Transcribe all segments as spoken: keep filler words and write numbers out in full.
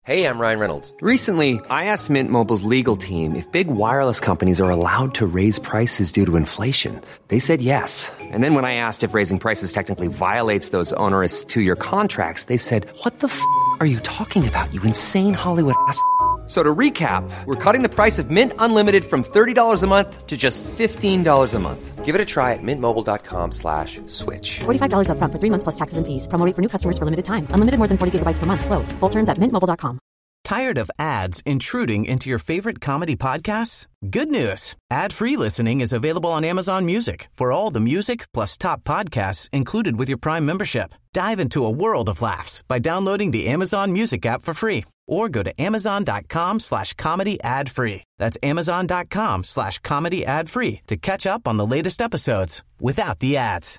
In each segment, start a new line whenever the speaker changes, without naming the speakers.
Hey, I'm Ryan Reynolds.
Recently, I asked Mint Mobile's legal team if big wireless companies are allowed to raise prices due to inflation. They said yes. And then when I asked if raising prices technically violates those onerous two-year contracts, they said, what the f*** are you talking about, you insane Hollywood ass f- So to recap, we're cutting the price of Mint Unlimited from thirty dollars a month to just fifteen dollars a month.
Give it a try at mintmobile.com slash switch.
forty-five dollars up front for three months plus taxes and fees. Promo rate for new customers for limited time. Unlimited more than forty gigabytes per month. Slows full terms at mint mobile dot com.
Tired of ads intruding into your favorite comedy podcasts? Good news. Ad-free listening is available on Amazon Music for all the music plus top podcasts included with your Prime membership. Dive into a world of laughs by downloading the Amazon Music app for free or go to amazon.com slash comedy ad free. That's amazon.com slash comedy ad free to catch up on the latest episodes without the ads.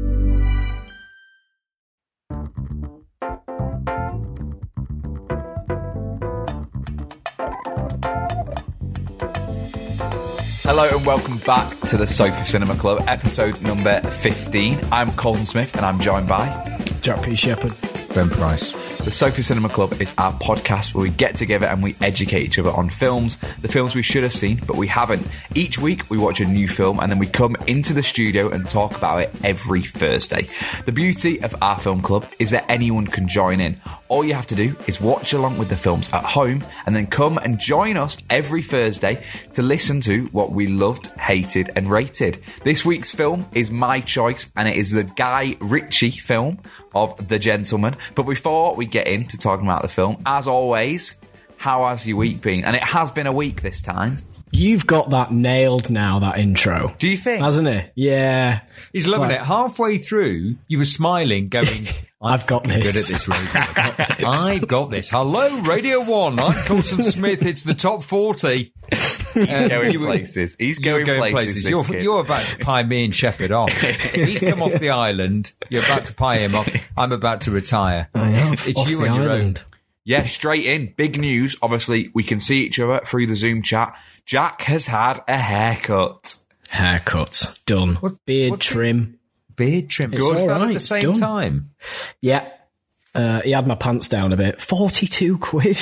Hello and welcome back to the Sofa Cinema Club, episode number fifteen. I'm Colton Smith and I'm joined by
Jack P. Shepherd,
Ben Price.
The Sofa Cinema Club is our podcast where we get together and we educate each other on films, the films we should have seen but we haven't. Each week we watch a new film and then we come into the studio and talk about it every Thursday. The beauty of our film club is that anyone can join in. All you have to do is watch along with the films at home and then come and join us every Thursday to listen to what we loved, hated and rated. This week's film is my choice and it is the Guy Ritchie film of The Gentleman. But before we get into talking about the film, as always, how has your week been? And it has been a week this time.
You've got that nailed now, that intro.
Do you think?
Hasn't it? Yeah.
He's loving
Like-
it. Halfway through, you were smiling, going,
I've got this.
good at this, radio. I've got this. I've got this. Hello, Radio one. I'm Colton Smith. It's the top forty.
He's going places. He's going,
You're going
places.
places. You're,
kid.
you're about to pie me and Shepherd off. He's come off the island. You're about to pie him off. I'm about to retire.
I am.
It's
Off
you
the
on your
island.
own.
Yeah, straight in. Big news. Obviously, we can see each other through the Zoom chat. Jack has had a haircut.
Haircut. Done.
What-
Beard
what's it-
trim.
Beard trim.
It's
Good.
all
That at
right.
the same
Done.
time.
Yeah. Uh, he had my pants down a bit. forty-two quid.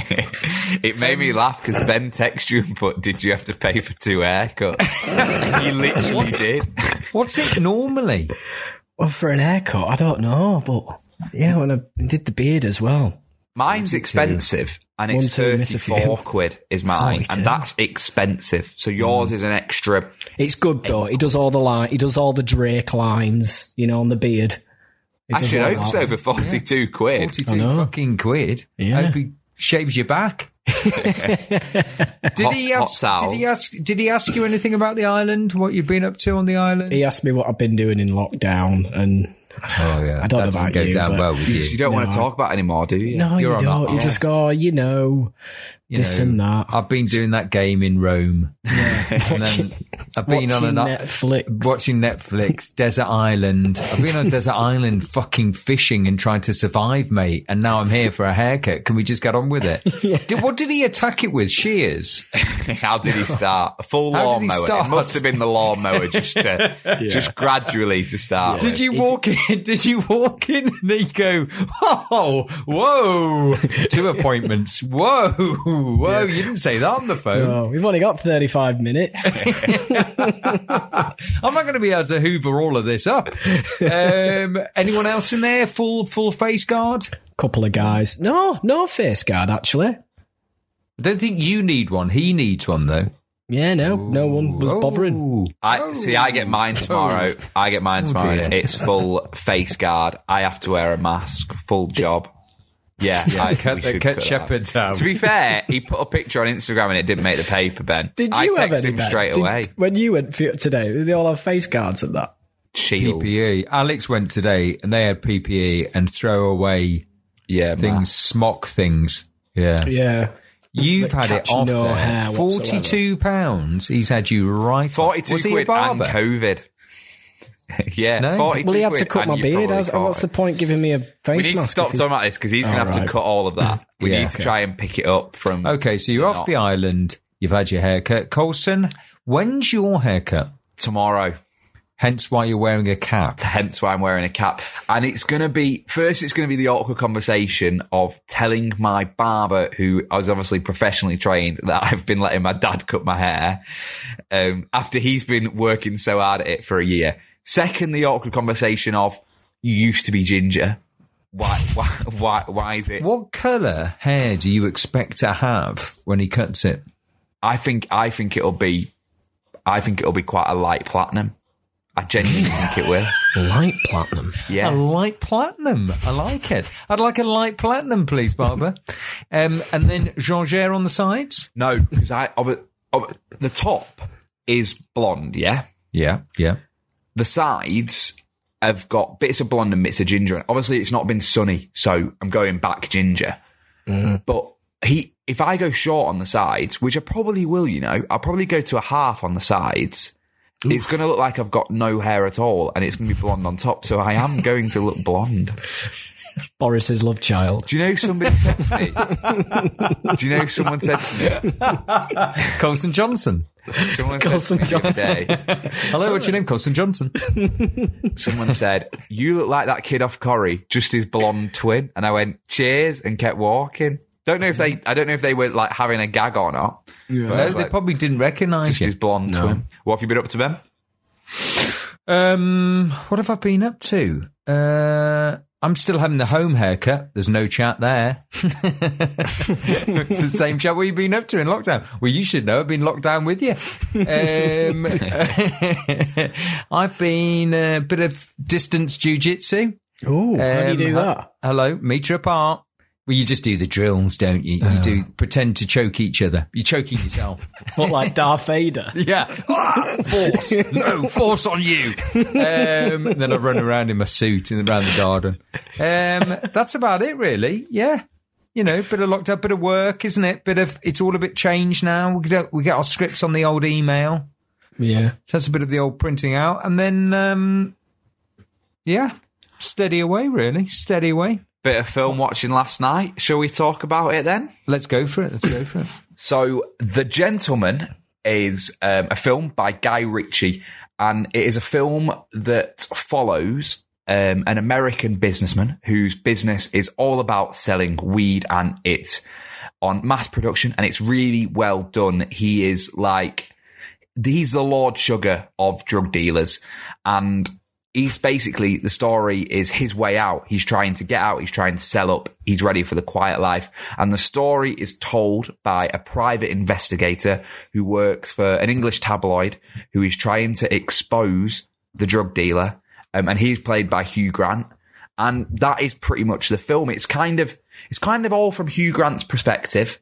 It made me laugh because Ben texted you and put, did you have to pay for two haircuts? And you literally did.
What's it normally?
Well, for an haircut, I don't know, but yeah, when I did the beard as well.
Mine's expensive and it's
One, two, miss a
thirty-four
few.
quid is mine.
forty-two.
And that's expensive. So yours is an extra.
It's good though. He does all the line. He does all the Drake lines, you know, on the beard. He
I
does
should
all
hope
that.
so for forty-two quid.
forty-two
I know.
fucking quid.
Yeah.
I hope he shaves your back. did
Hot-
he
hot
ask,
towel.
did he ask did he ask you anything about the island, what you've been up to on the island?
He asked me what I've been doing in lockdown, and
Oh yeah.
I don't know
that doesn't
about
go
you,
down
but-
well with
You,
you.
you don't want
No.
to talk about it anymore, do you?
no,
You're
you
on
don't.
that
You
arse.
just go, oh, you know,
You
this
know,
and that.
I've been doing that game in Rome. And then I've been on
Watching
an
Netflix.
watching Netflix, Desert Island. I've been on Desert Island fucking fishing and trying to survive, mate. And now I'm here for a haircut. Can we just get on with it? Did, what did he attack it with? Shears?
How did he start? A full
How did he
lawnmower.
start?
It must have been the lawnmower just to, just gradually to start.
Did
with.
you walk in? Did you walk in and then you go, oh, whoa, two appointments. Whoa, whoa, you didn't say that on the phone.
Oh, we've only got thirty-five minutes.
I'm not going to be able to hoover all of this up. Um, anyone else in there? Full, full face guard?
Couple of guys. No, no face guard, actually.
I don't think you need one. He needs one though.
Yeah, no, no one was bothering.
Ooh.
I see. I get mine tomorrow. I get mine tomorrow.
dear.
It's full face guard. I have to wear a mask. Full job. Yeah, I,
cut
we
the-
should
cut
that.
Shepherd's out.
To be fair, he put a picture on Instagram and it didn't make the paper. Ben,
Did
I
you have
texted
any
him
Ben?
straight
Did-
away.
When you went for, today, did they all have face guards and that?
P
Shield.
P E. Alex went today and they had P P E and throwaway
Yeah,
things,
mask.
smock things. Yeah.
Yeah.
You've
That
had it
catch
off
no
there.
hair whatsoever.
forty-two pounds. He's had you right off.
Forty-two
Was he a
quid and
barber?
COVID. yeah,
No?
forty-two
Well, he had to
quid
cut
and
my
you
beard.
probably
How's-
caught
What's the
it.
point giving me a face
We need to
mask?
stop
if he's-
talking about this because he's going to
Oh,
have
right.
to cut all of that. We
Yeah.
need to try and pick it up from.
Okay, so you're off
not.
the island. You've had your haircut. Colson, when's your haircut?
Tomorrow.
Hence why you're wearing a cap.
Hence why I'm wearing a cap. And it's going to be, first it's going to be the awkward conversation of telling my barber, who I was obviously professionally trained, that I've been letting my dad cut my hair, um, after he's been working so hard at it for a year. Second, the awkward conversation of, you used to be ginger. Why, why, why, why is it?
What colour hair do you expect to have when he cuts it?
I think, I think it'll be, I think it'll be quite a light platinum. I genuinely think it will.
Light platinum.
Yeah.
A light platinum. I like it. I'd like a light platinum, please, Barber. um, and then Jean Gere on the sides?
No, because I, of, of, the top is blonde, yeah?
Yeah, yeah.
The sides have got bits of blonde and bits of ginger. And obviously, it's not been sunny, so I'm going back ginger. Mm. But he, if I go short on the sides, which I probably will, you know, I'll probably go to a half on the sides. Oof. It's going to look like I've got no hair at all, and it's going to be blonde on top. So I am going to look blonde.
Boris's love child.
Do you know somebody said to me? Do you know someone said to me?
Colson Johnson.
Someone
Colson
said to me the other day.
Hello, what's your name? Colson Johnson.
Someone said, you look like that kid off Corrie, just his blonde twin. And I went, cheers, and kept walking. Don't know if they, I don't know if they were like having a gag or not.
Yeah. No, they like, probably didn't recognise
just
you.
his blonde
No.
twin. What have you been up to, Ben?
Um, what have I been up to? Uh, I'm still having the home haircut. There's no chat there. It's the same chat. What have you been up to in lockdown? Well, you should know. I've been locked down with you. Um, I've been a bit of distance jiu-jitsu.
Oh, how do you do
Um,
that?
Hello, metre apart. Well, you just do the drills, don't you? You
Oh.
do pretend to choke each other. You're choking yourself.
What, like Darth Vader?
Yeah. Ah, force. No, force on you. Um, and then I run around in my suit in around the garden. Um, that's about it, really. Yeah. You know, bit of locked up, bit of work, isn't it? Bit of, it's all a bit changed now. We get, we get our scripts on the old email.
Yeah.
So that's a bit of the old printing out. And then, um, yeah, steady away, really. Steady away.
Bit of film watching last night. Shall we talk about it then?
Let's go for it. Let's go for it.
So, The Gentleman is um, a film by Guy Ritchie, and it is a film that follows um, an American businessman whose business is all about selling weed, and it's on mass production, and it's really well done. He is like, he's the Lord Sugar of drug dealers, and he's basically, the story is his way out. He's trying to get out. He's trying to sell up. He's ready for the quiet life. And the story is told by a private investigator who works for an English tabloid who is trying to expose the drug dealer. Um, and he's played by Hugh Grant. And that is pretty much the film. It's kind of, it's kind of all from Hugh Grant's perspective.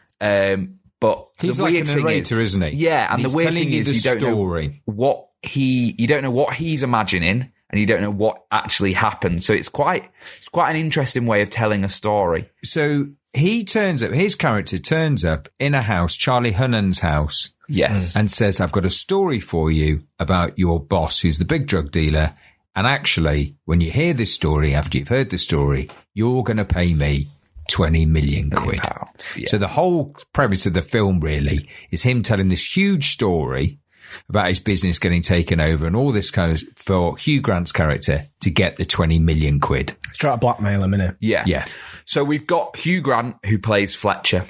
Um, but
He's
the
like
weird
a
thing
narrator,
is,
isn't he?
Yeah. And
He's
the weird
telling
thing
you
is,
the
you don't
story.
know what he, you don't know what he's imagining, and you don't know what actually happened. So it's quite, it's quite an interesting way of telling a story.
So he turns up, his character turns up in a house, Charlie Hunnam's house,
Yes.
and says, I've got a story for you about your boss, who's the big drug dealer. And actually, when you hear this story, after you've heard the story, you're going to pay me twenty million quid.
Pounds, yeah.
So the whole premise of the film really is him telling this huge story about his business getting taken over and all this kind of, for Hugh Grant's character to get the twenty million quid.
Let's try to blackmail him, innit?
Yeah.
Yeah.
So we've got Hugh Grant, who plays Fletcher.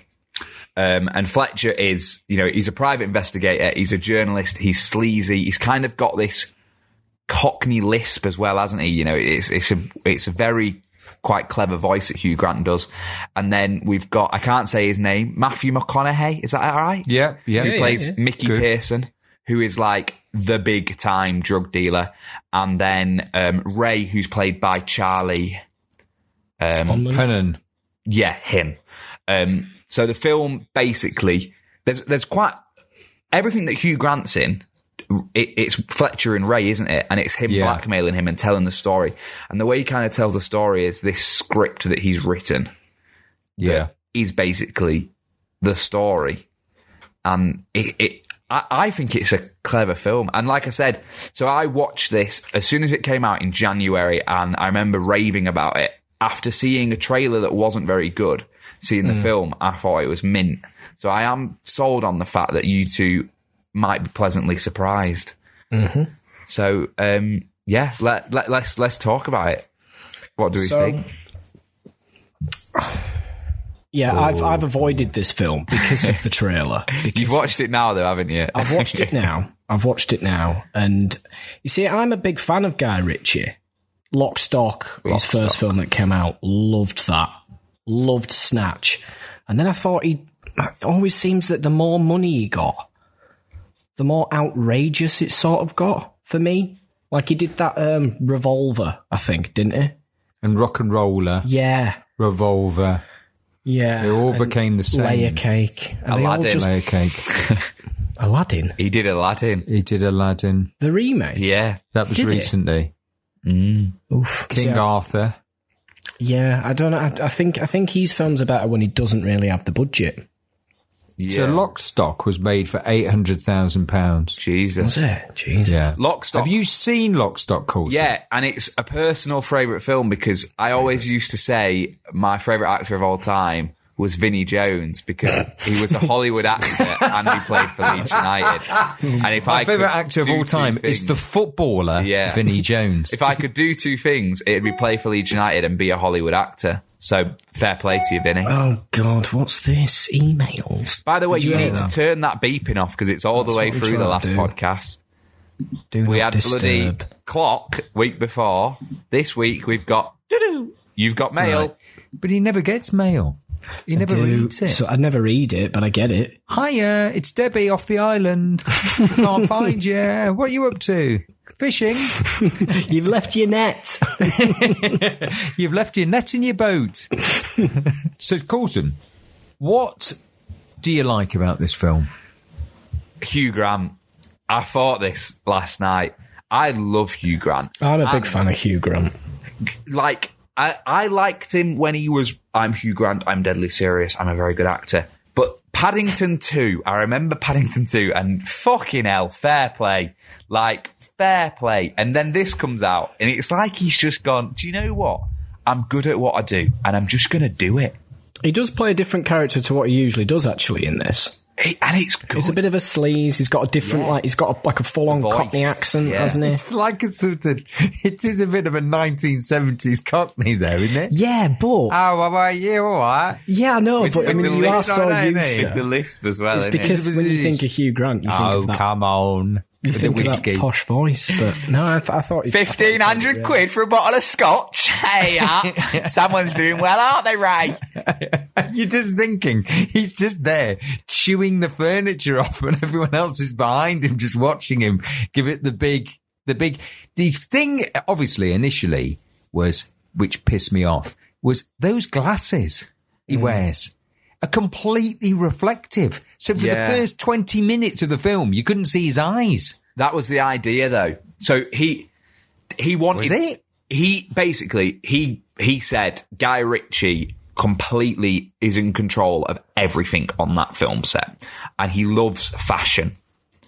Um, and Fletcher is, you know, he's a private investigator. He's a journalist. He's sleazy. He's kind of got this Cockney lisp as well, hasn't he? You know, it's, it's a, it's a very quite clever voice that Hugh Grant does. And then we've got, I can't say his name, Matthew McConaughey. Is that all right?
Yeah. Yeah.
Who
yeah,
plays
yeah.
Mickey
Good.
Pearson, who is like the big time drug dealer. And then, um, Ray, who's played by Charlie, um,
Hunnam.
yeah, him. Um, so the film basically, there's, there's quite everything that Hugh Grant's in. It, it's Fletcher and Ray, isn't it? And it's him
Yeah.
blackmailing him and telling the story. And the way he kind of tells the story is this script that he's written.
Yeah.
That is basically the story. And it, it I, I think it's a clever film. And like I said, so I watched this as soon as it came out in January, and I remember raving about it. After seeing a trailer that wasn't very good, seeing the
Mm.
film, I thought it was mint. So I am sold on the fact that you two might be pleasantly surprised.
Mm-hmm.
So, um, yeah, let, let, let's let's talk about it. What do we
So-
think?
Yeah, I've I've avoided this film because of the trailer.
You've watched it now, though, haven't you?
I've watched it now. I've watched it now, and you see, I'm a big fan of Guy Ritchie. Lock, Stock, his
Lock,
first
Stock.
film that came out. Loved that. Loved Snatch. And then I thought he. It always seems that the more money he got, the more outrageous it sort of got for me. Like he did that um, Revolver, I think, didn't he?
And Rock and Roller,
Yeah.
Revolver,
Yeah.
they all
and
became the same.
Layer Cake. And they all
Aladdin.
just-
Layer Cake.
Aladdin.
He did Aladdin.
He did Aladdin.
The remake.
Yeah.
That was
Did it?
recently.
Oof.
King
See, I-
Arthur.
Yeah, I don't know. I, I think I think his films are better when he doesn't really have the budget.
yeah.
So Lock, Stock was made for eight hundred thousand pounds.
Jesus.
Was it? Jeez.
Yeah.
Lock, Stock.
Have you seen Lock, Stock, Coulson?
Yeah, and it's a personal favourite film because I always used to say my favourite actor of all time was Vinnie Jones because he was a Hollywood actor and he played for Leeds United. And if
My
I
favourite
could
actor of
do
all
two
time
things-
is the footballer,
Yeah.
Vinnie Jones.
If I could do two things, it'd be play for Leeds United and be a Hollywood actor. So fair play to you, Vinny.
Oh God, what's this? Emails.
By the way,
Did
you,
you
need
hear
to
that?
turn that beeping off because it's all
That's
the way
what we
through the
try
last
to do.
podcast.
Do
We
not
had
disturb.
bloody clock week before. This week we've got doo-doo. You've got mail.
Right.
But he never gets mail. He never
Do-
reads it.
So I never read it, but I get it.
Hiya, it's Debbie off the island. Can't find you. What are you up to? Fishing.
You've left your net.
You've left your net in your boat. So, Coulson, what do you like about this film?
Hugh Grant. I thought this last night. I love Hugh Grant.
I'm a big
And,
fan of Hugh Grant.
Like, I, I liked him when he was, I'm Hugh Grant, I'm deadly serious, I'm a very good actor. But Paddington two, I remember Paddington two, and fucking hell, fair play. Like, fair play. And then this comes out, and it's like he's just gone, do you know what? I'm good at what I do, and I'm just going to do it.
He does play a different character to what he usually does, actually, in this.
It- and it's good.
He's a bit of a sleaze. He's got a different,
Yeah.
like, he's got a, like a full-on
Voice.
Cockney accent,
Yeah.
hasn't he?
It's like a sort of, it is a bit of a nineteen seventies Cockney there, isn't it?
Yeah, but
Oh, how about you? All right.
yeah, I know.
With-
But I
with
mean,
the
you are
lisp
so
on it,
used
isn't
to
it?
the lisp as well,
It's
isn't it?
because when you think of Hugh Grant, you think
Oh,
of that.
come on.
You
With
think
the
of
whiskey.
that posh voice, but no, I, th- I thought he- I thought he
fifteen hundred
did it,
quid for a bottle of scotch. Hey, uh, someone's doing well, aren't they, Ray?
You're just thinking, he's just there chewing the furniture off and everyone else is behind him just watching him give it the big, the big, the thing obviously initially was, which pissed me off, was those glasses he wears are completely reflective. So for
Yeah.
the first twenty minutes of the film, you couldn't see his eyes.
That was the idea, though. So he he wanted
Was it?
He basically he he said Guy Ritchie completely is in control of everything on that film set, and he loves fashion.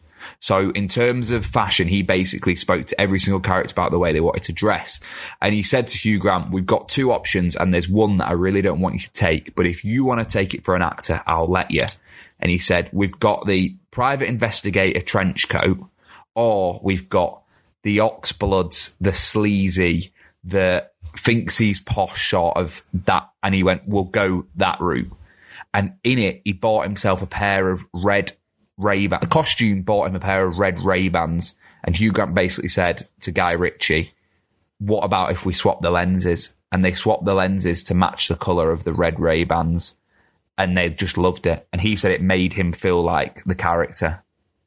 So in terms of fashion, he basically spoke to every single character about the way they wanted to dress. And he said to Hugh Grant, we've got two options and there's one that I really don't want you to take. But if you want to take it for an actor, I'll let you. And he said, we've got the private investigator trench coat, or we've got the Oxbloods, the sleazy, the thinks he's posh sort of that. And he went, we'll go that route. And in it, he bought himself a pair of red Ray-Ban. The costume bought him a pair of red Ray-Bans. And Hugh Grant basically said to Guy Ritchie, what about if we swap the lenses? And they swapped the lenses to match the colour of the red Ray-Bans. And they just loved it. And he said it made him feel like the character.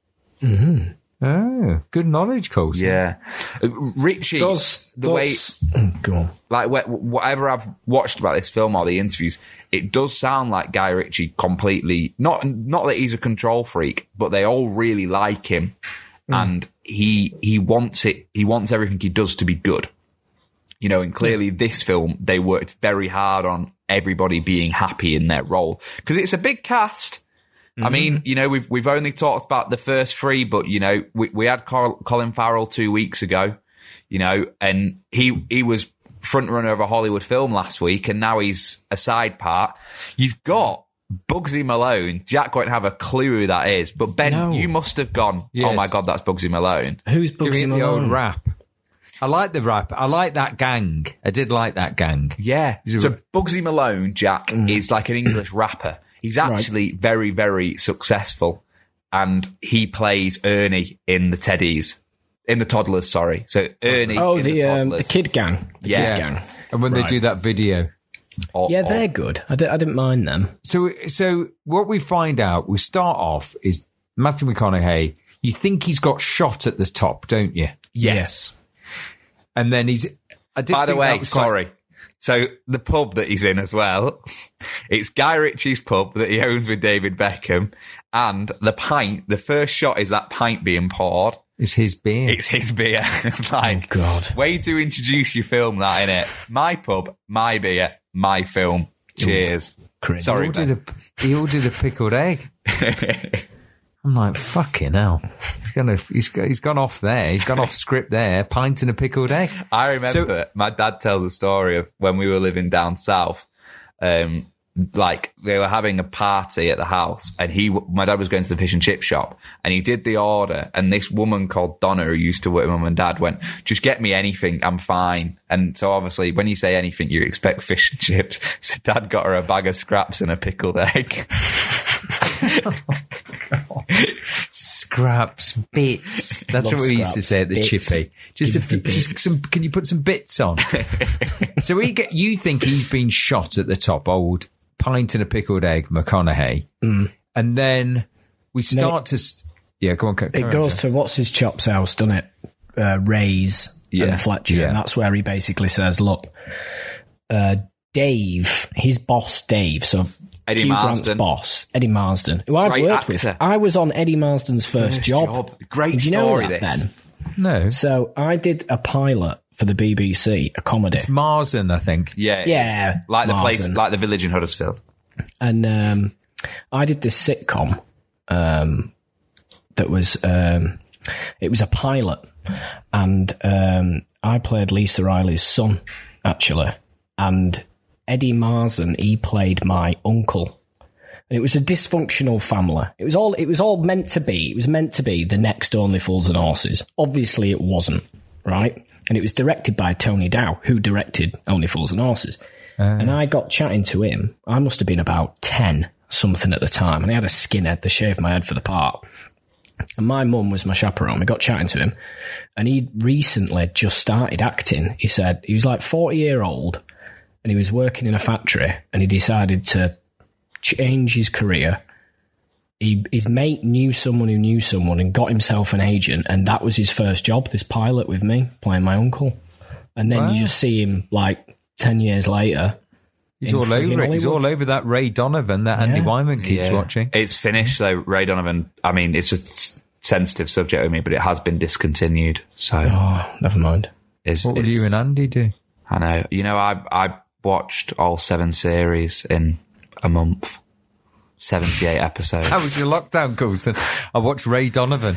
Oh, good knowledge, Coulson.
Yeah. Uh, Ritchie,
Does
the way,
does- go on.
like wh- whatever I've watched about this film or the interviews, it does sound like Guy Ritchie completely, not, not that he's a control freak, but they all really like him. And he, he wants it, he wants everything he does to be good. You know, and clearly this film, they worked very hard on everybody being happy in their role. Cause it's a big cast. I mean, you know, we've, we've only talked about the first three, but you know, we, we had Col- Colin Farrell two weeks ago, you know, and he, he was front runner of a Hollywood film last week and now he's a side part. You've got Bugsy Malone, Jack won't have a clue who that is. But Ben,
No.
you must have gone,
Yes.
oh my God, that's Bugsy Malone.
Who's
Give
Bugsy
me the old
Malone?
rap. I like the rap. I like that gang. I did like that gang.
Yeah.
He's a-
So Bugsy Malone, Jack, is like an English rapper. He's actually very, very successful. And he plays Ernie in the Teddies. In the Toddlers, sorry. So Ernie
Oh,
in
the
the
um,
Toddlers.
the Kid Gang. The
Yeah.
Kid Gang.
And when
Right.
they do that video.
Or-
Yeah,
or-
they're good. I, di- I didn't mind them.
So, so what we find out, we start off is Matthew McConaughey. You think he's got shot at the top, don't you?
Yes.
And then he's. I did
By the
think that
way,
was quite-
sorry. So the pub that he's in as well, it's Guy Ritchie's pub that he owns with David Beckham. And the pint, the first shot is that pint being poured.
It's his beer.
It's his beer. like,
Oh, God.
way to introduce your film, that, innit? My pub, my beer, my film. Cheers.
Cringe.
Sorry,
he ordered,
Ben.
a, he ordered a pickled egg. I'm like, fucking hell. He's gonna, he's, go- he's gone off there. He's gone off script there. Pint and a pickled egg.
I remember
So-
my dad tells a story of when we were living down south. Um, like they were having a party at the house, and he, my dad was going to the fish and chip shop, and he did the order. And this woman called Donna, who used to work with mum and dad, went, "Just get me anything, I'm fine." And so obviously, when you say anything, you expect fish and chips. So dad got her a bag of scraps and a pickled egg.
Scraps, bits. That's
Love
what we used to
scraps,
say at the
bits.
chippy. Just,
Give us
a,
the
just
bits.
some. Can you put some bits on? So we get. You think he's been shot at the top? Old pint and a pickled egg, McConaughey,
Mm.
and then we start to. s- Yeah, go on. Carry
It
on,
goes
Joe.
to what's his chop's house, doesn't it? Uh, Ray's
Yeah.
and Fletcher.
Yeah.
And that's where he basically says, look, uh, Dave, his boss, Dave, so
Eddie
Hugh
Marsden.
Grant's boss, Eddie Marsden, who I've
Great
worked
actor.
with. I was on Eddie Marsden's first,
First
job.
job. Great
Did you know
story,
that,
this.
Ben?
No,
So I did a pilot for the B B C, a comedy.
it's Marsden, I think.
Yeah, it
Yeah,
is. Like the place,
Marsden.
like the village in Huddersfield.
And um, I did this sitcom um, that was um, it was a pilot, and um, I played Lisa Riley's son actually, and Eddie Marsden he played my uncle. And it was a dysfunctional family. It was all it was all meant to be. It was meant to be the next Only Fools and Horses. Obviously, it wasn't, right? And it was directed by Tony Dow, who directed Only Fools and Horses. And I got chatting to him. I must have been about ten, something at the time. And I had a skinhead. They shaved my head for the part. And my mum was my chaperone. We got chatting to him. And he recently just started acting. He said he was like forty year old and he was working in a factory and he decided to change his career. He, his mate knew someone who knew someone and got himself an agent. And that was his first job, this pilot with me, playing my uncle. And then
Wow.
you just see him like ten years later.
He's
in
all
friggin'
over it. He's
Hollywood.
all over that Ray Donovan that Andy
Yeah.
Wyman keeps
Yeah.
watching.
It's finished though. Ray Donovan. I mean, it's a s- sensitive subject with me, but it has been discontinued. So,
Oh, never mind.
it's,
What would
it's-
you and Andy do?
I know. You know, I I watched all seven series in a month. seventy-eight episodes.
How was your lockdown, Coulson? I watched Ray Donovan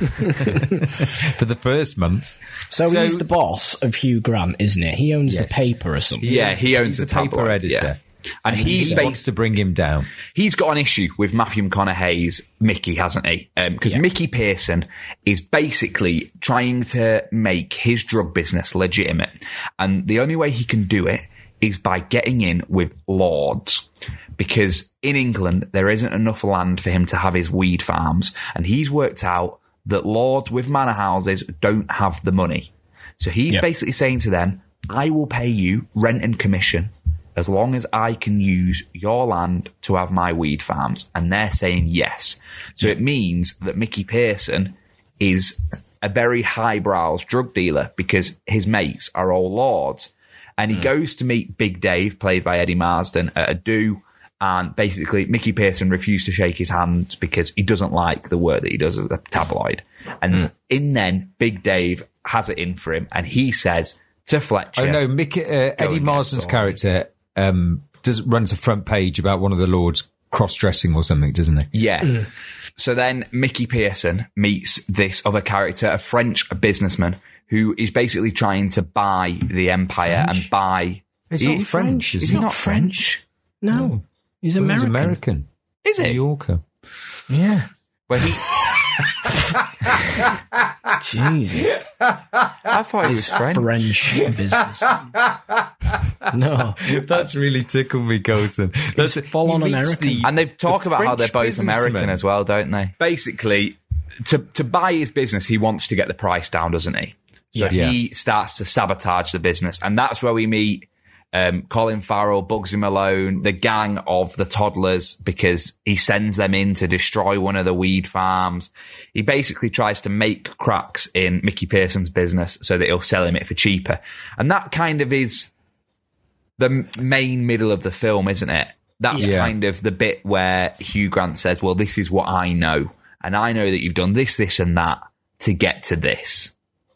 for the first month.
So,
So-
he's the boss of Hugh Grant, isn't it? He owns
Yes.
the paper or something.
Yeah, he owns
He's
the,
the paper
tabloid,
editor.
yeah. And he's
He
based,
wants to bring him down.
he's got an issue with Matthew McConaughey's Mickey, hasn't he? Because
Yeah.
Mickey Pearson is basically trying to make his drug business legitimate. And the only way he can do it is by getting in with lords. Because in England, there isn't enough land for him to have his weed farms. And he's worked out that lords with manor houses don't have the money. So he's
Yep.
basically saying to them, I will pay you rent and commission as long as I can use your land to have my weed farms. And they're saying yes. So it means that Mickey Pearson is a very highbrow drug dealer because his mates are all lords. And he goes to meet Big Dave, played by Eddie Marsden, at a do. And basically, Mickey Pearson refused to shake his hands because he doesn't like the work that he does as a tabloid. And in then, Big Dave has it in for him. And he says to Fletcher...
Oh no, Mickey, uh, Eddie
and
Marsden's
get
character um, does runs a front page about one of the lords cross-dressing or something, doesn't he?
Yeah. So then Mickey Pearson meets this other character, a French businessman, who is basically trying to buy the empire
French?
and buy...
He's
He-
not French, is
Is
he?
he not French?
No. He's
Well,
American.
He's American.
Is
New
it?
Yorker.
Yeah.
Well, he,
Jesus.
I thought he was French.
French business. No.
That's really tickled me, Colson. That's
full on
he meets
American.
the-
And they talk
the
about how they're
French
both American
businessman.
as well, don't they? Basically, to to buy his business, he wants to get the price down, doesn't he? So
Yeah.
he starts to sabotage the business. And that's where we meet um, Colin Farrell, Bugsy Malone, the gang of the toddlers, because he sends them in to destroy one of the weed farms. He basically tries to make cracks in Mickey Pearson's business so that he'll sell him it for cheaper. And that kind of is the m- main middle of the film, isn't it? That's
Yeah.
kind of the bit where Hugh Grant says, well, this is what I know. And I know that you've done this, this and that to get to this.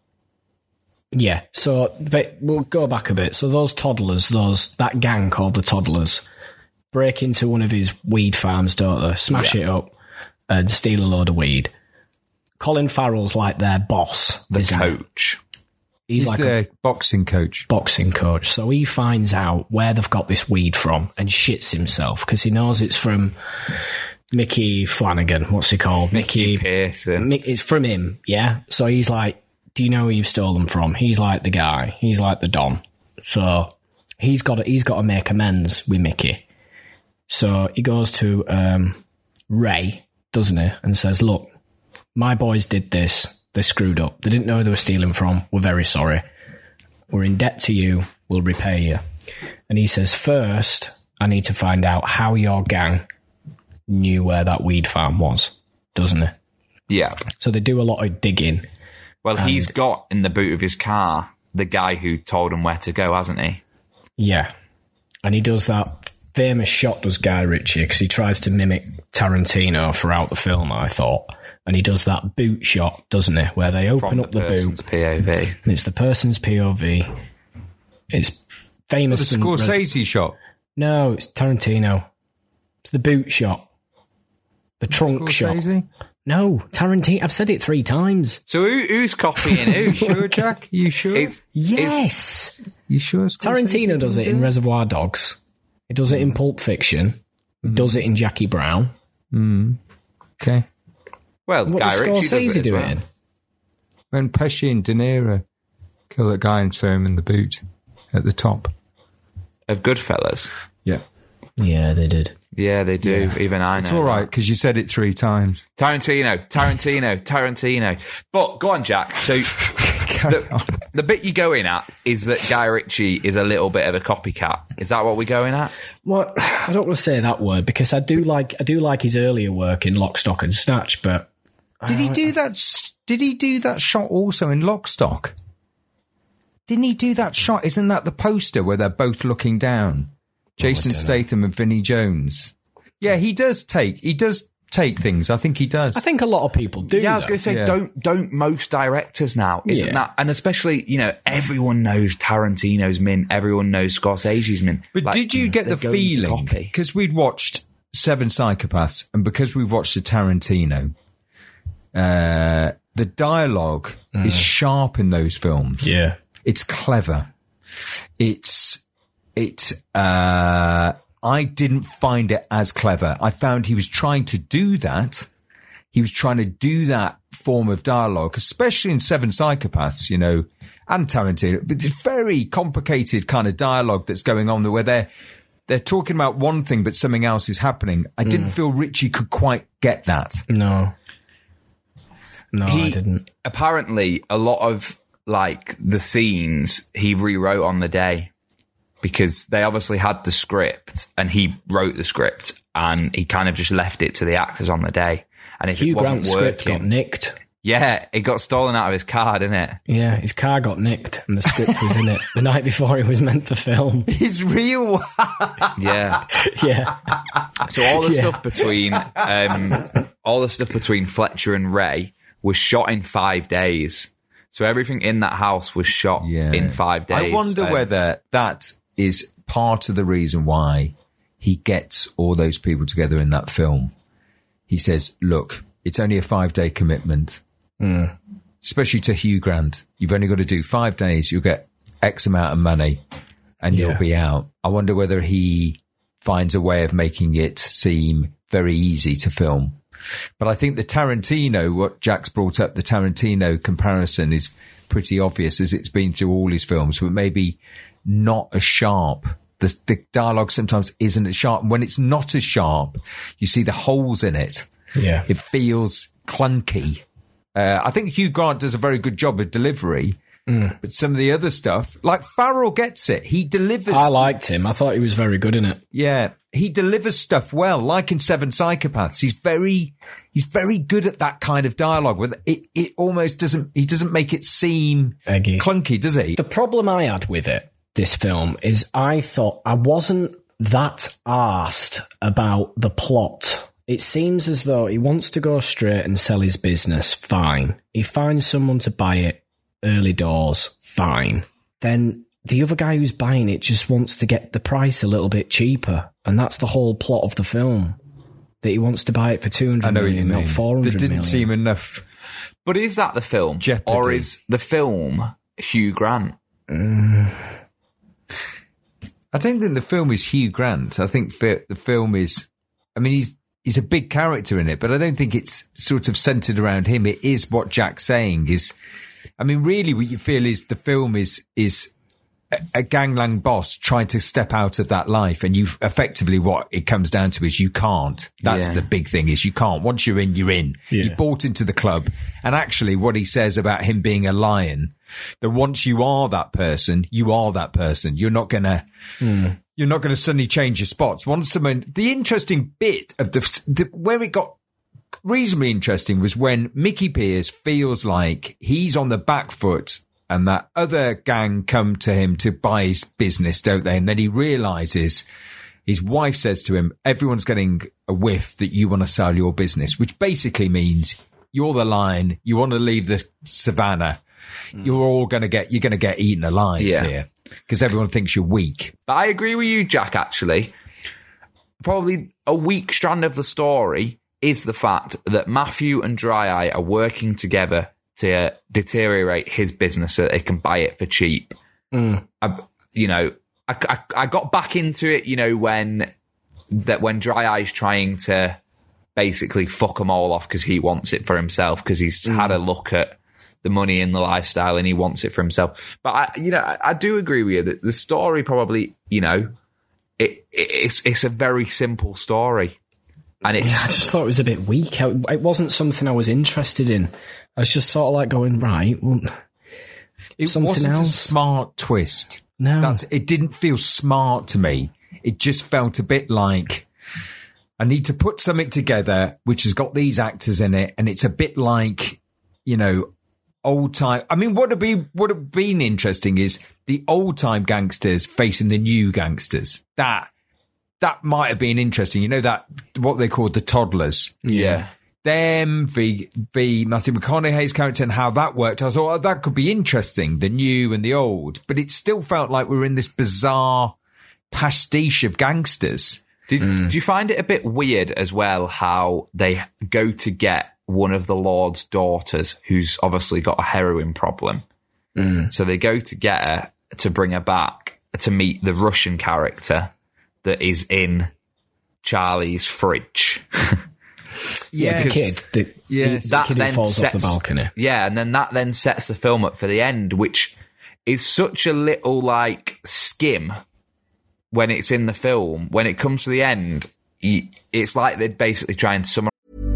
Yeah, so but we'll go back a bit. So those toddlers, those that gang called the Toddlers, break into one of his weed farms, don't they? Smash
Yeah.
it up and steal a load of weed. Colin Farrell's like their boss.
The
isn't he?
coach.
He's,
He's
like
the
a
boxing coach.
boxing coach. So he finds out where they've got this weed from and shits himself because he knows it's from Mickey Flanagan. What's he called? Mickey
Pearson.
Mi- It's from him, yeah? So he's like, do you know who you've stolen from? He's like the guy. He's like the Don. So he's got to, he's got to make amends with Mickey. So he goes to um, Ray, doesn't he? And says, look, my boys did this. They screwed up. They didn't know who they were stealing from. We're very sorry. We're in debt to you. We'll repay you. And he says, first, I need to find out how your gang knew where that weed farm was, doesn't he?
Yeah.
So they do a lot of digging.
Well, he's
And-
got in the boot of his car the guy who told him where to go, hasn't he?
Yeah. And he does that famous shot, does Guy Ritchie, because he tries to mimic Tarantino throughout the film, I thought. And he does that boot shot, doesn't he, where they open
From
up the,
person's
boot,
P O V.
and it's the person's P O V. It's famous.
The
and res-
Scorsese shot.
No, it's Tarantino. It's the boot shot. The trunk shot.
Scorsese?
No, Tarantino. I've said it three times.
So who, who's copying who?
Sure, Jack? You sure?
It's,
Yes.
you sure? Scorsese
Tarantino does it
didn't
in
do
Reservoir Dogs. He does it in Pulp Fiction. He does it in Jackie Brown.
Okay.
well,
What
Guy
does
Ritchie does
Scorsese
it as
do
well.
it in?
When Pesci and De Niro kill that guy and throw him in the boot at the top.
Of Goodfellas.
Yeah.
Yeah, they did.
Yeah, they do. Even I know.
It's all right,
that.
because you said it three times.
Tarantino, Tarantino, Tarantino. But go on, Jack. So
Carry on.
the, the bit you're going at is that Guy Ritchie is a little bit of a copycat. Is that what we're going at?
Well, I don't want to say that word because I do like I do like his earlier work in Lock, Stock and Snatch, but
Did he do that? s- Did he do that shot also in Lock, Stock? Didn't he do that shot? Isn't that the poster where they're both looking down? Jason Statham and Vinnie Jones. Yeah, he does take. He does take things. I think he does.
I think a lot of people do.
Yeah, I was
though.
going to say,
Yeah.
don't don't most directors now, isn't
Yeah.
that? And especially, you know, everyone knows Tarantino's mint, everyone knows Scorsese's mint.
But
Like,
did you get
they're
the
going to
feeling,
copy.
because we'd watched Seven Psychopaths, and because we've watched the Tarantino, uh, the dialogue is sharp in those films.
Yeah.
It's clever. It's, it, uh, I didn't find it as clever. I found he was trying to do that. He was trying to do that form of dialogue, especially in Seven Psychopaths, you know, and Tarantino. But it's very complicated kind of dialogue that's going on there where they're, they're talking about one thing, but something else is happening. I didn't feel Ritchie could quite get that.
No. No, I
He-
didn't.
Apparently, a lot of like the scenes he rewrote on the day because they obviously had the script and he wrote the script and he kind of just left it to the actors on the day. And if
Hugh
it wasn't
Grant's script got
working,
nicked.
yeah, it got stolen out of his car, didn't it?
Yeah, his car got nicked and the script was in it the night before he was meant to film.
It's real.
Yeah.
Yeah.
So all the
Yeah.
stuff between um, all the stuff between Fletcher and Ray was shot in five days. So everything in that house was shot
Yeah.
in five days.
I wonder
Um,
whether that is part of the reason why he gets all those people together in that film. He says, look, it's only a five day commitment, especially to Hugh Grant. You've only got to do five days. You'll get X amount of money and
Yeah.
you'll be out. I wonder whether he finds a way of making it seem very easy to film. But I think the Tarantino, what Jack's brought up, the Tarantino comparison is pretty obvious as it's been through all his films, but maybe not as sharp. The, the dialogue sometimes isn't as sharp. And when it's not as sharp, you see the holes in it.
Yeah.
It feels clunky. Uh, I think Hugh Grant does a very good job of delivery. Mm. But some of the other stuff, like Farrell gets it. He delivers.
I liked him. I thought he was very good in it.
Yeah. He delivers stuff well, like in Seven Psychopaths. He's very, he's very good at that kind of dialogue. With it, it almost doesn't, he doesn't make it seem Eggy. clunky, does he?
The problem I had with it, this film, is I thought I wasn't that arsed about the plot. It seems as though he wants to go straight and sell his business. Fine. He finds someone to buy it. Early doors, fine. Then the other guy who's buying it just wants to get the price a little bit cheaper. And that's the whole plot of the film. That he wants to buy it for two hundred million, not four hundred
million. That didn't
million.
seem enough.
But is that the film?
Jeopardy.
Or is the film Hugh Grant?
Mm. I don't think the film is Hugh Grant. I think the film is, I mean, he's he's a big character in it, but I don't think it's sort of centered around him. It is what Jack's saying is, I mean, really what you feel is the film is is a, a gangland boss trying to step out of that life. And you effectively what it comes down to is you can't. That's yeah. the big thing is you can't. Once you're in, you're in. Yeah. You bought into the club. And actually what he says about him being a lion, that once you are that person, you are that person. You're not going to... Mm. You're not going to suddenly change your spots. Once someone, the interesting bit of the, the where it got reasonably interesting was when Mickey Pierce feels like he's on the back foot and that other gang come to him to buy his business, don't they? And then he realizes his wife says to him, everyone's getting a whiff that you want to sell your business, which basically means you're the lion. You want to leave the savannah. Mm. You're all going to get, you're going to get eaten alive yeah. here. Because everyone thinks you're weak.
But I agree with you, Jack, actually. Probably a weak strand of the story is the fact that Matthew and Dry Eye are working together to deteriorate his business so that they can buy it for cheap.
Mm.
I, you know, I, I, I got back into it, you know, when that when Dry Eye's trying to basically fuck them all off because he wants it for himself because he's mm. had a look at the money and the lifestyle and he wants it for himself. But I, you know, I, I do agree with you that the story probably, you know, it, it it's it's a very simple story. And it's,
yeah, I just thought it was a bit weak. It wasn't something I was interested in. I was just sort of like going, right, well,
it
something
wasn't
else.
a smart twist.
No.
That's, it didn't feel smart to me. It just felt a bit like I need to put something together which has got these actors in it. And it's a bit like, you know, old time. I mean, what would be would have been interesting is the old time gangsters facing the new gangsters. That that might have been interesting. You know that what they called the toddlers.
Yeah,
them the the Matthew McConaughey's character and how that worked. I thought oh, that could be interesting. The new and the old, but it still felt like we were in this bizarre pastiche of gangsters.
Did, mm. did you find it a bit weird as well how they go to get one of the Lord's daughters who's obviously got a heroin problem.
Mm.
So they go to get her to bring her back to meet the Russian character that is in Charlie's fridge.
yeah, the kid. The,
yes.
the kid who falls
sets,
off the balcony.
Yeah, and then that then sets the film up for the end, which is such a little like skim when it's in the film. When it comes to the end, it's like they'd basically try and summarize.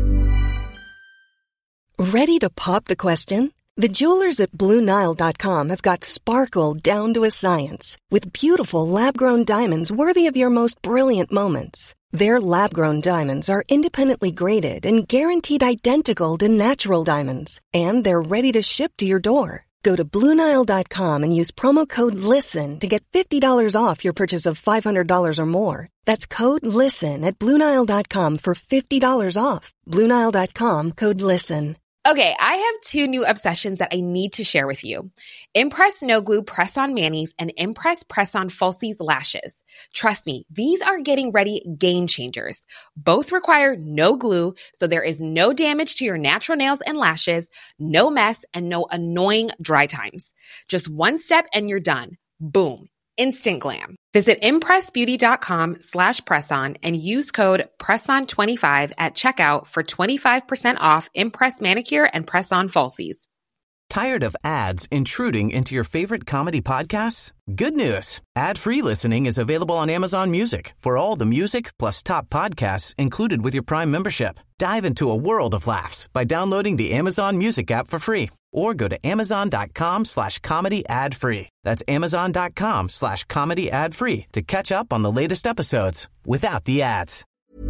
Ready to pop the question? The jewelers at Blue Nile dot com have got sparkle down to a science with beautiful lab-grown diamonds worthy of your most brilliant moments. Their lab-grown diamonds are independently graded and guaranteed identical to natural diamonds, and they're ready to ship to your door. Go to Blue Nile dot com and use promo code LISTEN to get fifty dollars off your purchase of five hundred dollars or more. That's code LISTEN at Blue Nile dot com for fifty dollars off. Blue Nile dot com, code LISTEN.
Okay, I have two new obsessions that I need to share with you. Impress No Glue Press-On Manis and Impress Press-On Falsies Lashes. Trust me, these are getting ready game changers. Both require no glue, so there is no damage to your natural nails and lashes, no mess, and no annoying dry times. Just one step and you're done. Boom. Instant glam. Visit impressbeauty.com slash presson and use code presson twenty-five at checkout for twenty-five percent off Impress manicure and press-on falsies.
Tired of ads intruding into your favorite comedy podcasts? Good news. Ad-free listening is available on Amazon Music for all the music plus top podcasts included with your Prime membership. Dive into a world of laughs by downloading the Amazon Music app for free or go to amazon.com slash comedy ad free. That's amazon.com slash comedy ad free to catch up on the latest episodes without the ads.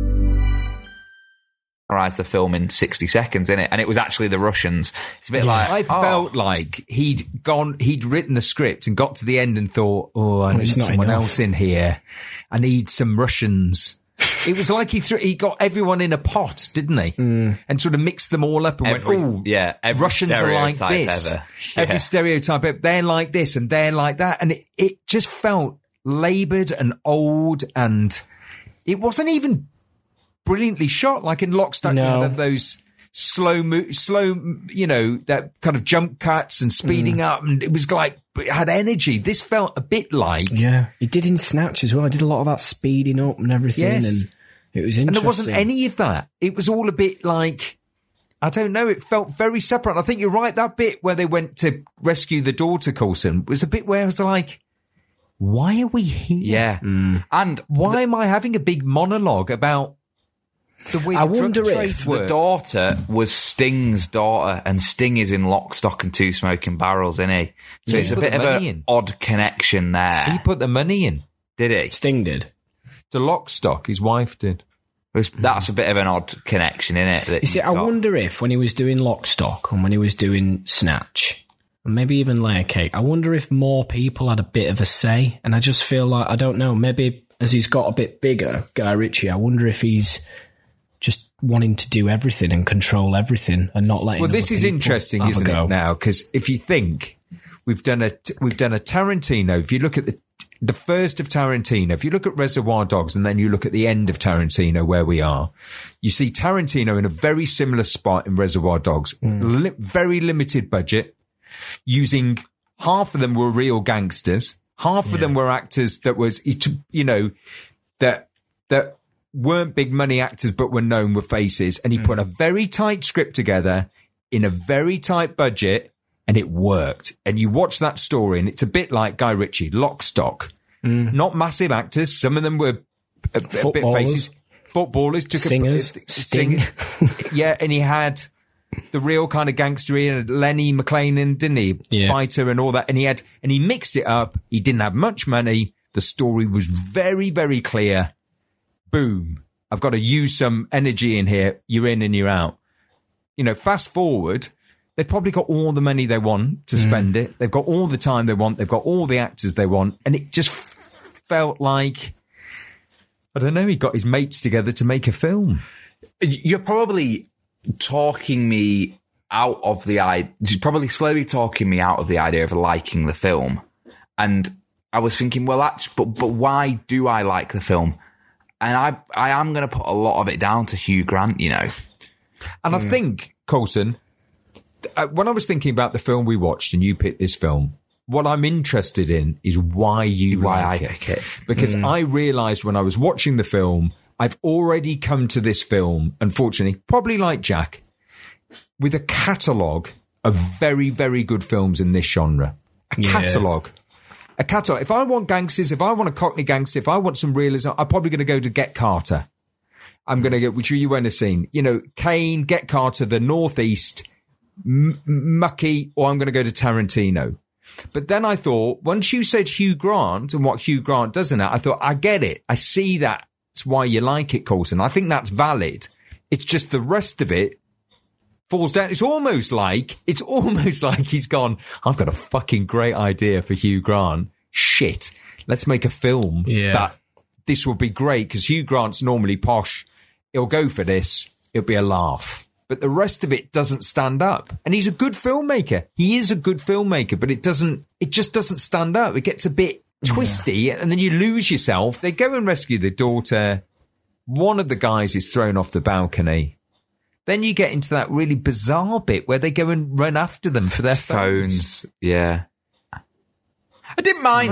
The film in sixty seconds, innit? And it was actually the Russians. It's a bit yeah, like
I
oh.
felt like he'd gone, he'd written the script and got to the end and thought, "Oh, I
oh,
need someone
enough.
else in here. I need some Russians." It was like he threw, he got everyone in a pot, didn't he?
Mm.
And sort of mixed them all up and
every,
went, "Oh,
yeah, every
Russians are like this.
Ever. Yeah.
Every stereotype, ever. They're like this and they're like that." And it, it just felt laboured and old, and it wasn't even brilliantly shot, like in Lock, Stock,
no.
you had those slow, mo- slow, you know, that kind of jump cuts and speeding mm. up, and it was like it had energy. This felt a bit like,
yeah, he did in Snatch as well. I did a lot of that speeding up and everything,
yes.
and it was interesting.
And there wasn't any of that. It was all a bit like, I don't know. It felt very separate. I think you're right. That bit where they went to rescue the daughter, Coulson, was a bit where I was like, why are we here?
Yeah, mm. and
why
the-
am I having a big monologue about? The way
I
the
wonder
drug
if
the daughter was Sting's daughter, and Sting is in Lock, Stock and Two Smoking Barrels, isn't he? So
yeah,
it's a bit of an
in.
odd connection there.
He put the money in,
did he?
Sting did.
To Lock, Stock, his wife did.
It was, that's a bit of an odd connection, isn't it?
You see, I wonder if when he was doing Lock, Stock and when he was doing Snatch, and maybe even Layer Cake, I wonder if more people had a bit of a say. And I just feel like, I don't know, maybe as he's got a bit bigger, Guy Ritchie, I wonder if he's just wanting to do everything and control everything and not letting.
Well, this is interesting, isn't it? Now, because if you think we've done a we've done a Tarantino, if you look at the the first of Tarantino, if you look at Reservoir Dogs, and then you look at the end of Tarantino, where we are, you see Tarantino in a very similar spot in Reservoir Dogs, mm. Li- very limited budget, using half of them were real gangsters, half yeah. of them were actors that was you know that that. weren't big money actors but were known with faces, and he mm. put a very tight script together in a very tight budget, and it worked. And you watch that story and it's a bit like Guy Ritchie, Lock, Stock. Mm. Not massive actors, some of them were a, a bit faces. Footballers, took
singers,
a, a,
Sting.
Yeah, and he had the real kind of gangstery, and Lenny McLean, didn't he?
Yeah.
Fighter and all that, and he had and he mixed it up. He didn't have much money. The story was very, very clear. Boom. I've got to use some energy in here. You're in and you're out. You know, fast forward, they've probably got all the money they want to spend mm. it. They've got all the time they want. They've got all the actors they want. And it just f- felt like, I don't know, he got his mates together to make a film.
You're probably talking me out of the idea, probably slowly talking me out of the idea of liking the film. And I was thinking, well, actually, but, but why do I like the film? And I I am going to put a lot of it down to Hugh Grant, you know.
And mm. I think, Coulson, uh, when I was thinking about the film we watched and you picked this film, what I'm interested in is why you
why
like
I
it.
pick it.
Because
mm.
I realised when I was watching the film, I've already come to this film, unfortunately, probably like Jack, with a catalogue of very, very good films in this genre. A
yeah.
catalogue. A catalogue. If I want gangsters, if I want a Cockney gangster, if I want some realism, I'm probably going to go to Get Carter. I'm going to get, which you won't have seen. You know, Kane, Get Carter, The Northeast, M- Mucky, or I'm going to go to Tarantino. But then I thought, once you said Hugh Grant and what Hugh Grant does in that, I thought, I get it. I see that. That's why you like it, Coulson. I think that's valid. It's just the rest of it falls down. It's almost like, it's almost like he's gone, I've got a fucking great idea for Hugh Grant. Shit. Let's make a film
yeah.
that this will be great, because Hugh Grant's normally posh. He'll go for this. It'll be a laugh. But the rest of it doesn't stand up. And he's a good filmmaker. He is a good filmmaker, but it doesn't, it just doesn't stand up. It gets a bit twisty yeah. and then you lose yourself. They go and rescue the daughter. One of the guys is thrown off the balcony. Then you get into that really bizarre bit where they go and run after them for their phones.
phones. Yeah. I didn't mind that.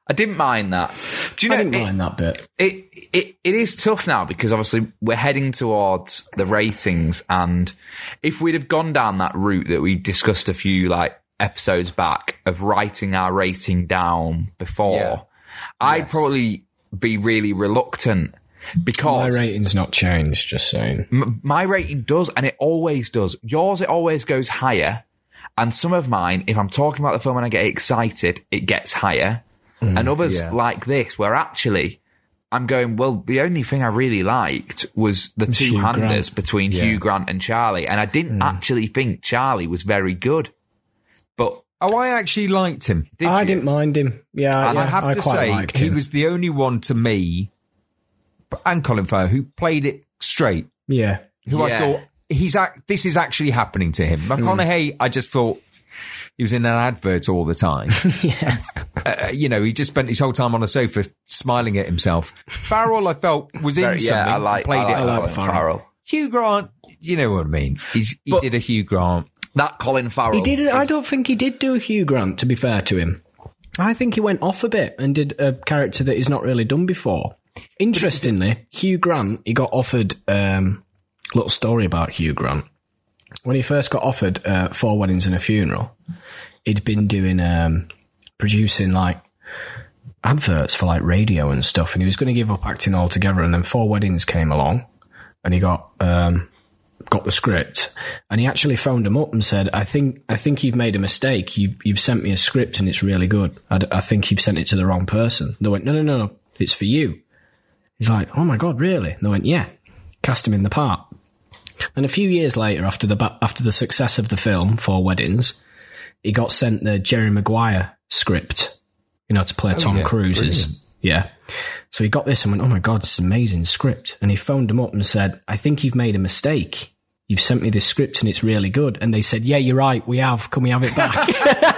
I didn't mind that. Do you know,
I didn't
it,
mind that bit.
It, it it is tough now because obviously we're heading towards the ratings, and if we'd have gone down that route that we discussed a few like episodes back of writing our rating down before,
Yeah.
I'd
Yes.
probably be really reluctant because
My rating's not changed, just saying.
m- my rating does, and it always does. Yours, it always goes higher, and some of mine, if I'm talking about the film and I get excited, it gets higher. And others
yeah.
like this, where actually I'm going, well, the only thing I really liked was the
It's Hugh
two-handers
Grant.
between
Yeah.
Hugh Grant and Charlie. And I didn't actually think Charlie was very good. But
Oh, I actually liked him.
did
I
you?
didn't mind him. Yeah,
And
yeah
I have to
quite
say,
liked
he
him.
was the only one to me, and Colin Farrell, who played it straight.
Yeah.
Who I
Yeah.
thought he's ac- this is actually happening to him. McConaughey, I just thought he was in an advert all the time.
Yeah.
Uh, you know, he just spent his whole time on a sofa smiling at himself. Farrell, I felt, was in
Very-
something.
yeah, I like,
played
I like
it.
I like
Colin
Farrell.
Farrell.
Hugh Grant, you know what I mean? He's, he
But-
did a Hugh Grant.
That Colin Farrell.
He did. I
is-
don't think he did do a Hugh Grant, to be fair to him. I think he went off a bit and did a character that he's not really done before. Interestingly, Hugh Grant, he got offered um, a little story about Hugh Grant. When he first got offered uh, Four Weddings and a Funeral, he'd been doing, um, producing like adverts for like radio and stuff, and he was going to give up acting altogether. And then Four Weddings came along, and he got um, got the script, and he actually phoned him up and said, "I think I think you've made a mistake. You've you've sent me a script, and it's really good. I, I think you've sent it to the wrong person." They went, "No, no, no, no, it's for you." He's like, "Oh my god, really?" And they went, "Yeah." Cast him in the part. And a few years later, after the ba- after the success of the film Four Weddings, he got sent the Jerry Maguire script, you know, to play Tom
yeah,
Cruise's.
brilliant.
Yeah. So he got this and went, "Oh my God, it's an amazing script." And he phoned him up and said, "I think you've made a mistake. You've sent me this script and it's really good." And they said, "Yeah, you're right. We have. Can we have it back?"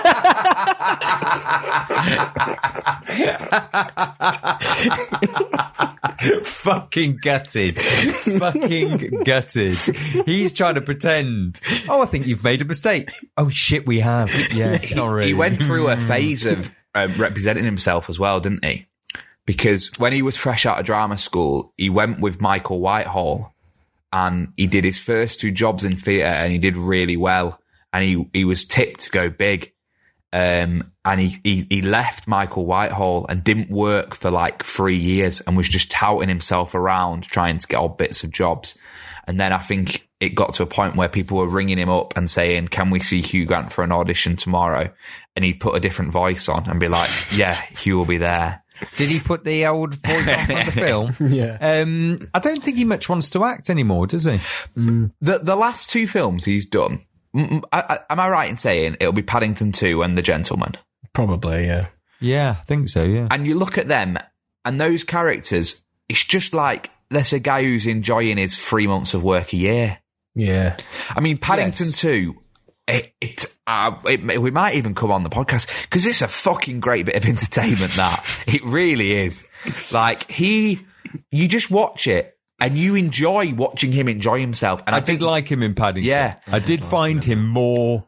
Fucking gutted. Fucking gutted. He's trying to pretend. Oh, I think you've made a mistake. Oh shit, we have. Yeah, sorry.
He went through a phase of um, representing himself as well, didn't he? Because when he was fresh out of drama school, he went with Michael Whitehall and he did his first two jobs in theatre and he did really well. And he, he was tipped to go big. Um, and he, he, he left Michael Whitehall and didn't work for like three years and was just touting himself around trying to get odd bits of jobs. And then I think it got to a point where people were ringing him up and saying, "Can we see Hugh Grant for an audition tomorrow?" And he'd put a different voice on and be like, "Yeah, Hugh will be there."
Did he put the old voice on from the film?
Yeah.
Um, I don't think he much wants to act anymore, does he?
The the last two films he's done, m- m- I- I- am I right in saying it'll be Paddington two and The Gentleman?
Probably, yeah.
Yeah, I think so, yeah.
And you look at them and those characters, it's just like there's a guy who's enjoying his three months of work a year.
Yeah.
I mean, Paddington
Yes.
two, it, it, uh, it, we might even come on the podcast because it's a fucking great bit of entertainment, that. It really is. Like, he, you just watch it and you enjoy watching him enjoy himself. And I,
I
think,
did like him in Paddington.
Yeah.
I did find him more...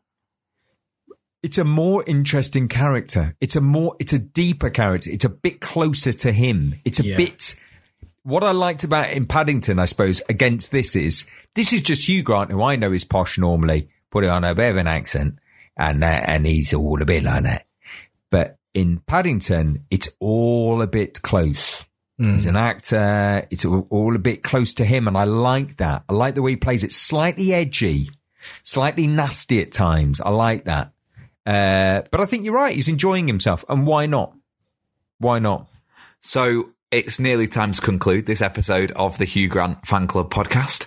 It's a more interesting character. It's a more, it's a deeper character. It's a bit closer to him. It's a
Yeah.
bit, what I liked about in Paddington, I suppose, against this is, this is just Hugh Grant, who I know is posh normally, put it on a bit of an accent, and, uh, and he's all a bit like that. But in Paddington, it's all a bit close. He's an actor. It's all, all a bit close to him. And I like that. I like the way he plays it. Slightly edgy, slightly nasty at times. I like that. Uh, but I think you're right. He's enjoying himself. And why not? Why not?
So it's nearly time to conclude this episode of the Hugh Grant Fan Club podcast.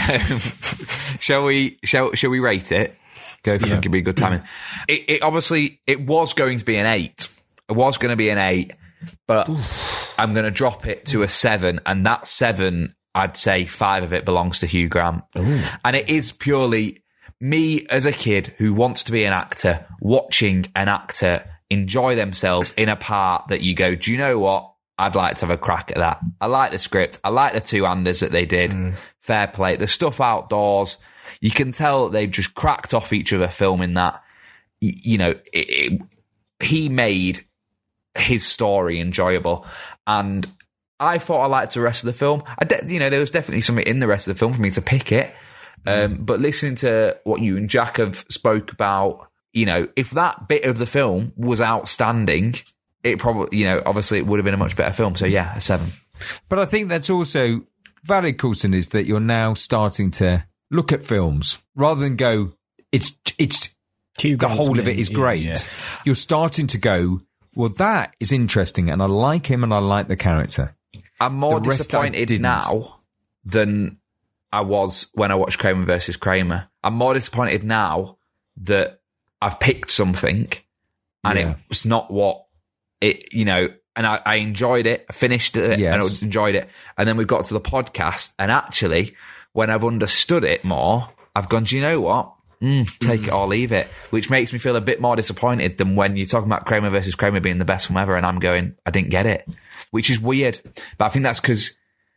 Um, shall we? Shall Shall we rate it? Go if you think it'd be a good timing. It, it obviously it was going to be an eight. It was going to be an eight, but I'm going to drop it to a seven, and that seven, I'd say five of it belongs to Hugh Grant, and it is purely me as a kid who wants to be an actor, watching an actor enjoy themselves in a part that you go, do you know what? I'd like to have a crack at that. I like the script. I like the two-handers that they did. Mm. Fair play. The stuff outdoors, you can tell that they've just cracked off each other filming that. You, you know, it, it, he made his story enjoyable. And I thought I liked the rest of the film. I de- you know, there was definitely something in the rest of the film for me to pick it. Um, but listening to what you and Jack have spoke about, you know, if that bit of the film was outstanding, it probably, you know, obviously it would have been a much better film. So yeah, a seven.
But I think that's also valid, Coulson, is that you're now starting to look at films rather than go, it's, it's,
Hugh
the
Grant's
whole of
me,
it is
yeah,
great.
yeah.
You're starting to go, well, that is interesting, and I like him and I like the character.
I'm more
The rest I
disappointed
didn't.
now than I was when I watched Kramer versus Kramer. I'm more disappointed now that I've picked something and
Yeah.
it was not what it, you know, and I, I enjoyed it, I finished it
Yes.
and I enjoyed it. And then we got to the podcast, and actually, when I've understood it more, I've gone, do you know what? Mm, take it or leave it, which makes me feel a bit more disappointed than when you're talking about Kramer versus Kramer being the best film ever, and I'm going, I didn't get it, which is weird. But I think that's because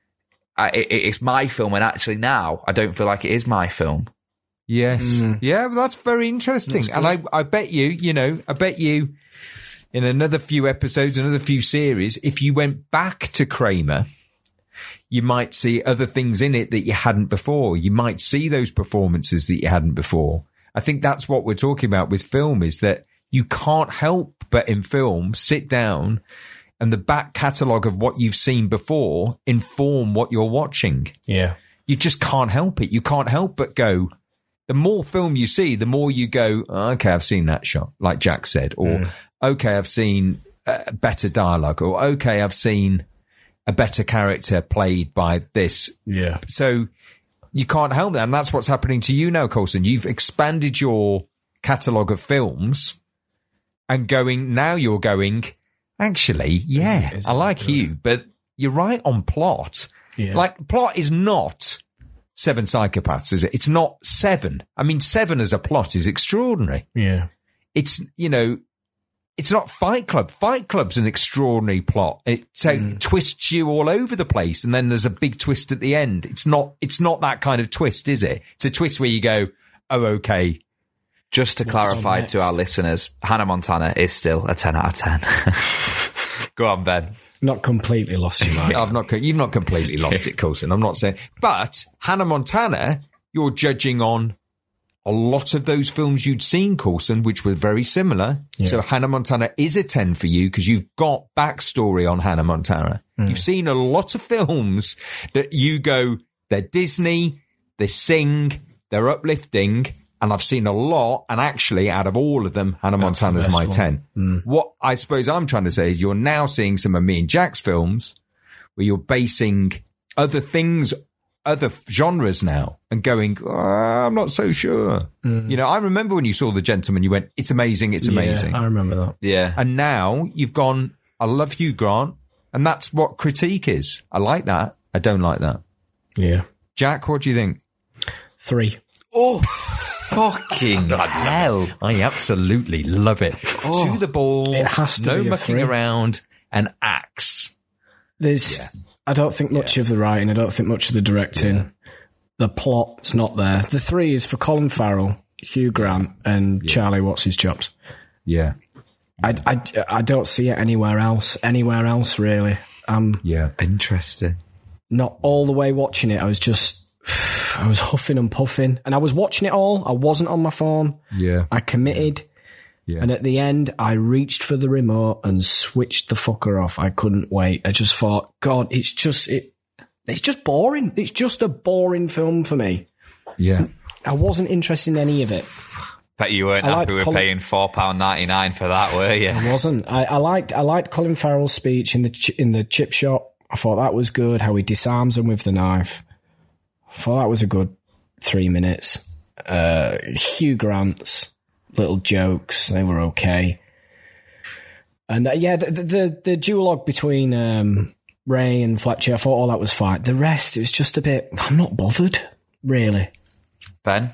it, it's my film, and actually now I don't feel like it is my film.
Yes. Yeah, well, that's very interesting. And I, I bet you, you know, I bet you in another few episodes, another few series, if you went back to Kramer, you might see other things in it that you hadn't before. You might see those performances that you hadn't before. I think that's what we're talking about with film, is that you can't help but in film sit down and the back catalogue of what you've seen before inform what you're watching.
Yeah.
You just can't help it. You can't help but go, the more film you see, the more you go, oh, okay, I've seen that shot, like Jack said, or mm. okay, I've seen uh, better dialogue, or okay, I've seen a better character played by this.
Yeah.
So you can't help that. And that's what's happening to you now, Coulson. You've expanded your catalogue of films and going, now you're going, actually, yeah,
Isn't
I like
it?
Hugh, but you're right on plot.
Yeah.
Like, plot is not Seven Psychopaths, is it? It's not Seven. I mean, Seven as a plot is extraordinary.
Yeah.
It's, you know, it's not Fight Club. Fight Club's an extraordinary plot. It so
Mm.
twists you all over the place, and then there's a big twist at the end. It's not, it's not that kind of twist, is it? It's a twist where you go, oh, okay.
Just to
What's
clarify
on
to our
next?
listeners, Hannah Montana is still a ten out of ten. Go on, Ben.
Not completely lost your mind.
I've not, you've not completely lost it, Coulson. I'm not saying, but Hannah Montana, you're judging on a lot of those films you'd seen, Coulson, which were very similar.
Yeah.
So Hannah Montana is a ten for you because you've got backstory on Hannah Montana.
Mm.
You've seen a lot of films that you go, they're Disney, they sing, they're uplifting, and I've seen a lot, and actually, out of all of them, Hannah
That's the
Montana's
best
my
one.
ten.
Mm.
What I suppose I'm trying to say is you're now seeing some of me and Jack's films where you're basing other things, other genres now, and going, oh, I'm not so sure.
Mm.
You know, I remember when you saw The Gentleman, you went, it's amazing, it's amazing.
Yeah, I remember that.
Yeah.
And now you've gone, I love Hugh Grant, and that's what critique is. I like that. I don't like that.
Yeah.
Jack, what do you think?
Three.
Oh, fucking hell.
I absolutely love it. To the ball,
It has to
no
be a
mucking
three.
around, and axe.
There's, I don't think much of the writing. I don't think much of the directing. The plot's not there. The three is for Colin Farrell, Hugh Grant, and Charlie What's His Chops.
Yeah.
I, I, I don't see it anywhere else. Anywhere else, really. Um,
Yeah.
Interesting.
not all the way watching it. I was just, I was huffing and puffing, and I was watching it all. I wasn't on my phone.
Yeah.
I committed.
Yeah.
And at the end, I reached for the remote and switched the fucker off. I couldn't wait. I just thought, God, it's just it. It's just boring. It's just a boring film for me.
Yeah.
I wasn't interested in any of it.
Bet you weren't
I like
happy with
Colin-
paying four pound ninety nine for that, were you?
I wasn't. I, I liked. I liked Colin Farrell's speech in the ch- in the chip shop. I thought that was good. How he disarms him with the knife. I thought that was a good three minutes. Uh, Hugh Grant's little jokes, they were okay. And uh, yeah, the, the the duologue between um, Ray and Fletcher, I thought all that was fine. The rest, it was just a bit. I'm not bothered, really.
Ben?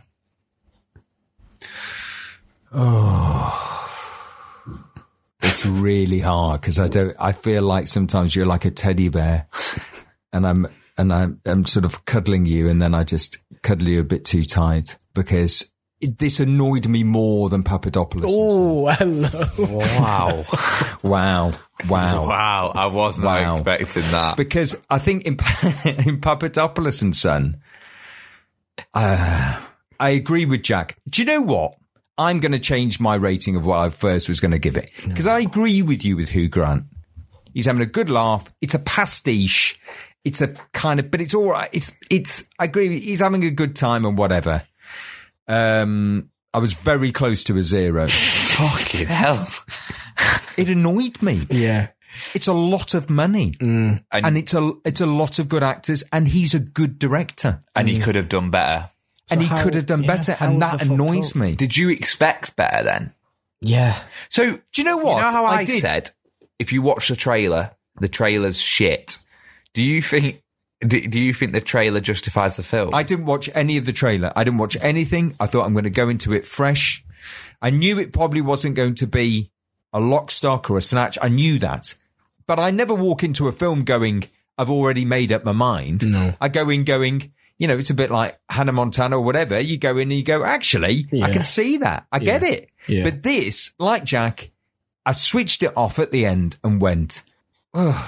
It's really hard because I don't, I feel like sometimes you're like a teddy bear and I'm, and I'm, I'm sort of cuddling you and then I just cuddle you a bit too tight because it, this annoyed me more than Papadopoulos.
Oh, hello.
Wow.
Wow. Wow.
Wow. I was not
Wow.
expecting that.
Because I think in, in Papadopoulos and Son, uh, I agree with Jack. Do you know what? I'm going to change my rating of what I first was going to give it. Because I agree with you with Hugh Grant. He's having a good laugh. It's a pastiche. It's a kind of, but it's all right. It's, it's, I agree. with- He's having a good time and whatever. Um, I was very close to a zero.
Fucking hell.
It annoyed me.
Yeah.
It's a lot of money.
And,
And it's a, it's a lot of good actors, and he's a good director.
and he could have done better.
And he
how-
could have done
yeah,
better,
how
and
have
that
they fucked
annoys
up?
me.
Did you expect better then?
Yeah.
So,
Do you know what?
You know how I,
I did.
said, if you watch the trailer, the trailer's shit. Do you think, do, do you think the trailer justifies the film?
I didn't watch any of the trailer. I didn't watch anything. I thought I'm going to go into it fresh. I knew it probably wasn't going to be a lock, stock or a snatch. I knew that. But I never walk into a film going, I've already made up my mind.
No.
I go in going, you know, it's a bit like Hannah Montana or whatever. You go in and you go, actually,
Yeah.
I can see that. I get
Yeah.
it.
Yeah.
But this, like Jack, I switched it off at the end and went, oh,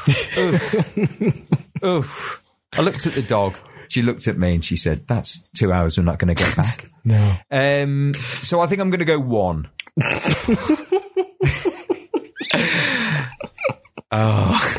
oh. I looked at the dog. She looked at me and she said, that's two hours we're not going to get back.
No.
Um, so I think I'm going to go one.
Oh.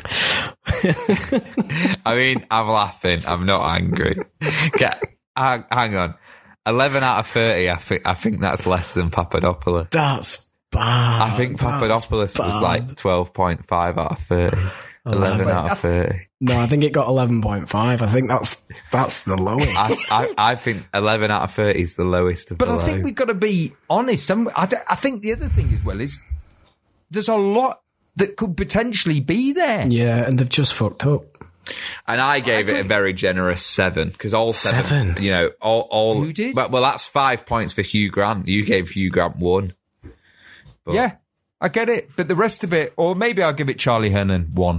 I mean, I'm laughing. I'm not angry. Get, hang, hang on. eleven out of thirty, I think, I think that's less than Papadopoulos.
That's bad.
I think Papadopoulos was like twelve point five out of thirty. eleven out of thirty.
No, I think it got eleven point five. I think that's that's the lowest.
I, I, I think eleven out of thirty is the lowest of
But
the
I
low.
think we've got to be honest. haven't we? I, d- I think the other thing as well is there's a lot that could potentially be there.
Yeah, and they've just fucked up.
And I gave it a very generous seven because all seven,
Seven?
you know, all, all.
Who did?
Well, well, that's five points for Hugh Grant. You gave Hugh Grant one. But-
Yeah, I get it. But the rest of it, or maybe I'll give it Charlie Hunnam one.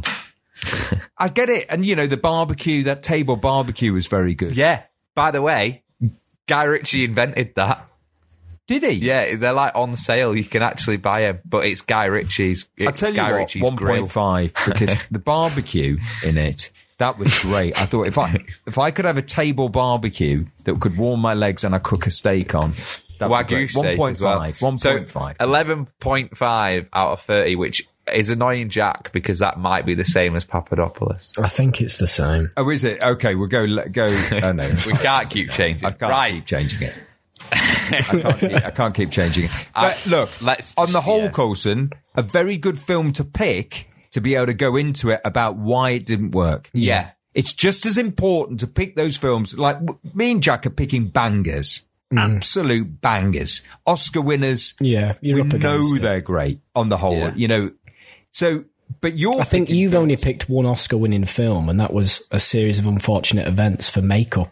I get it. And, you know, the barbecue, that table barbecue was very good.
Yeah. By the way, Guy Ritchie invented that.
Did he?
Yeah, they're like on sale. You can actually buy them, but it's Guy Ritchie's. It's
I tell you
Guy
what,
Ritchie's
one
grill.
point five because the barbecue in it, that was great. I thought if I if I could have a table barbecue that could warm my legs and I cook a steak on, that would be
Wagyu
great.
steak
one
as well.
point five. one point five.
So eleven point five out of thirty, which is annoying, Jack, because that might be the same as Papadopoulos.
I think it's the same.
Oh, is it? Okay, we'll go. let- Go. Oh no,
We can't keep changing.
I can't
right.
keep changing it. I can't, keep- I can't keep changing it. But
I-
look,
let's
on the
just-
whole,
yeah.
Coulson, a very good film to pick to be able to go into it about why it didn't work.
Yeah.
It's just as important to pick those films. Like w- me and Jack are picking bangers, absolute bangers, Oscar winners.
Yeah, you're
we
up against
know
it.
they're great on the whole.
Yeah.
You know, so but you're.
I think
picking
you've
films-
only picked one Oscar-winning film, and that was a series of unfortunate events for makeup.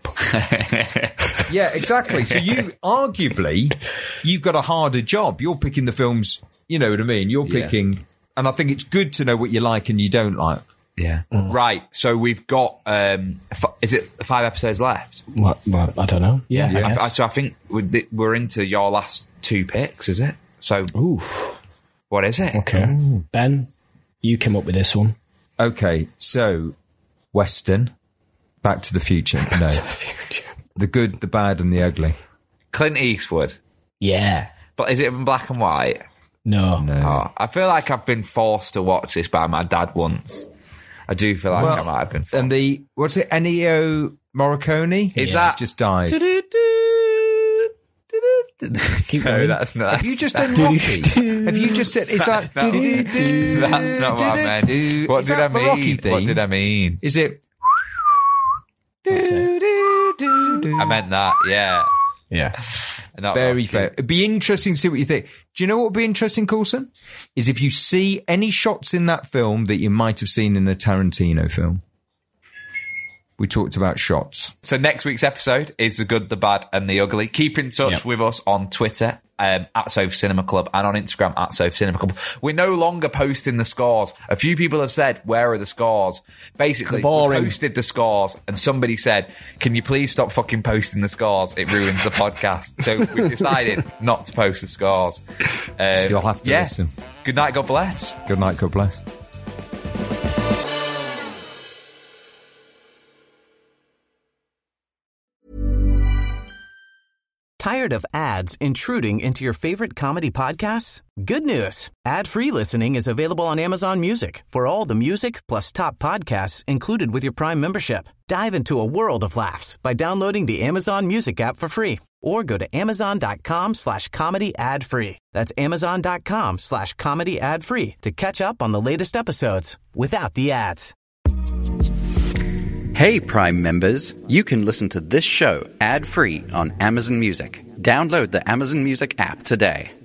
Yeah, exactly. So you arguably you've got a harder job. You're picking the films. You know what I mean? You're
Yeah.
picking, and I think it's good to know what you like and you don't like.
Yeah. Right. So we've got. Um, f- is it five episodes left?
Well, well, I don't know. Yeah. I
I,
guess.
I, so I think we're, we're into your last two picks, is it? So
Ooh.
what is it?
Okay. Ben, you came up with this one.
Okay, so Western, Back to the Future. No, the good, the bad, and the ugly.
Clint Eastwood.
Yeah.
But is it in black and white?
No.
No.
Oh, I feel like I've been forced to watch this by my dad once. I do feel like I might have been forced.
And the what's it? Ennio Morricone.
Is
Yeah,
that-
he's just died?
Keep
no,
going.
that's not.
Have you just done Rocky? Have you just done? Is that?
No, that's not what I meant. What
Is
did I
that the Rocky
mean?
thing?
What did I mean?
Is it?
I meant that. Yeah.
Yeah.
Not
Very
Rocky.
fair. It'd be interesting to see what you think. Do you know what would be interesting, Coulson? Is if you see any shots in that film that you might have seen in a Tarantino film. we talked about shots.
So next week's episode is the good, the bad, and the ugly. Keep in touch
Yep.
with us on Twitter, um, at Sofa Cinema Club, and on Instagram at Sofa Cinema Club. We're no longer posting the scores. A few people have said, where are the scores? Basically, we
Boring.
posted the scores, and somebody said, can you please stop fucking posting the scores? It ruins the podcast. So we've decided not to post the scores. Um,
You'll have to
yeah.
listen.
Good night, God bless.
Good night, God bless.
Tired of ads intruding into your favorite comedy podcasts? Good news. Ad-free listening is available on Amazon Music for all the music plus top podcasts included with your Prime membership. Dive into a world of laughs by downloading the Amazon Music app for free or go to amazon.com slash comedy ad free. That's amazon.com slash comedy ad free to catch up on the latest episodes without the ads.
Hey, Prime members, you can listen to this show ad-free on Amazon Music. Download the Amazon Music app today.